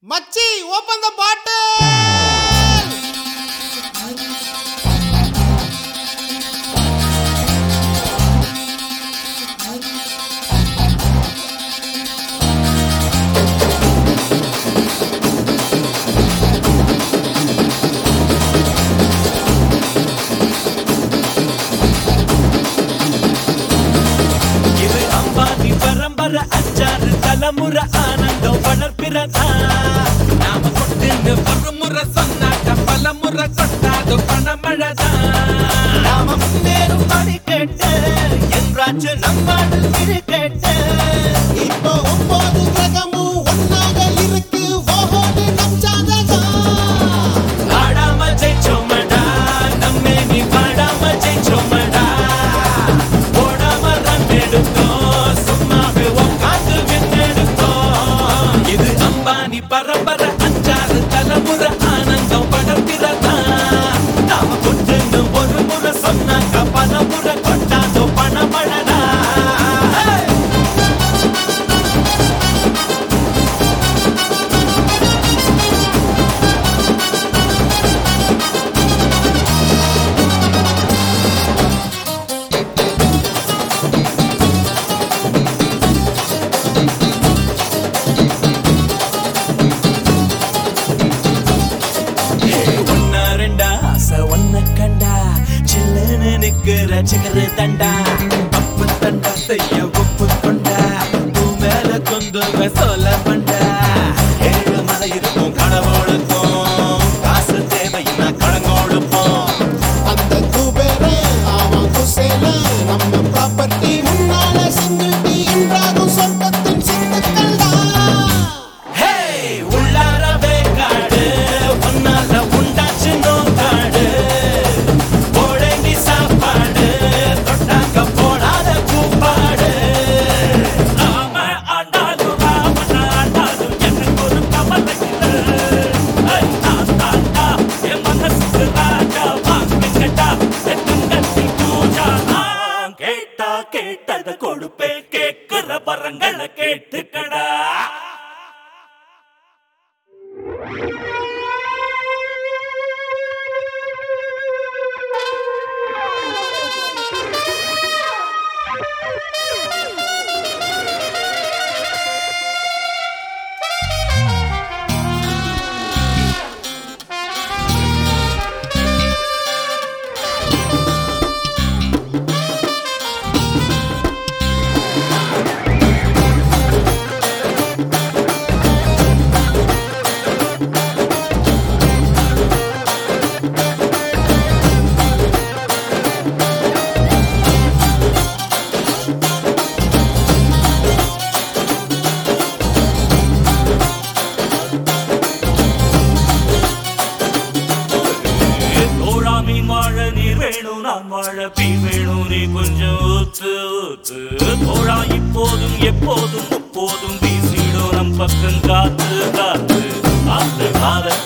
மச்சி ஓபன் தி பாட்டில். இது அம்பானி பரம்பரை அச்சாறு தலைமுறை ஆனந்தம் வளர்ப்பிறதா. நாம கொட்டுன்னு ஒரு முறை சொன்னாக்க பல முறை கொட்டாது பணமழதா. நாம முன்னேறும் படி கேட்டு என்றாச்சு நம்மாடு திரு கேட்டு. இப்போ 9 கிரகமும் ஒன்னாக இருக்கு. ஓஹோடு நம் சாதகம். ஆடாம ஜெயிச்சோமடா நம்மே நீ பாடாம ஜெயிச்சோமடா. ஓடாம ரன் எடுத்தோம் சும்மாவே உட்காந்து விண்ணெடுத்தோம். இது அம்பானி பரம்பரை அஞ்சாறு தலைமுறை ஆனந்தம் படர்கிறதா. நாம கொட்டுன்னு ஒரு முறை சொன்னாக்க பல முறை கொட்டாதோ பணமழடா. ஒன்னா ரெண்டா ஆசை ஒன்ன கண்டா சில்லுன்னு நிக்கிற சிகரு தண்டா. அப்பு தண்டா செய்ய ஒப்பு கொண்டா பூ மேல கொண்டு சொல்ல பண்டா. ஏழு மலை இருக்கும் கடவுளுக்கும் காசு தேவைன்னா கடங்கோடுப்போம். அந்த குபேரே அவன் குசேல நம்ம ப்ராப்பர்ட்டி முன்னால சிங்கிள்டி என்றாகும் சொர்க்கத்தின் சித்துக்கள்டா. ஹே உள்ளாரவே காடு ஒன்னால உண்டாச்சு நோக்காடு. போடேண்டி சாப்பாடு தொட்டாக்க போடாத கூப்பாடு. நாம ஆண்டாலும் ராமன் ஆண்டாலும் எனக்கு ஒரு கவலை இல்லை. நான் தாண்டா என் மனசுக்கு ராஜா வாங்கிக்கட்டா எத்துங்கத்தி பூஜா. நான் கேட்டா கேட்டதை கொடுப்பேன் கேட்கிற வரங்களை கேட்டுக்கடா. தோழா மீன் வாழ நீர் வேணும் நான் வாழ பீர் வேணும் நீ கொஞ்சம் ஊத்து ஊத்து. தோழா இப்போதும் எப்போதும் முப்போதும் வீசிடும் நம் பக்கம் காத்து காத்து. காத்து கால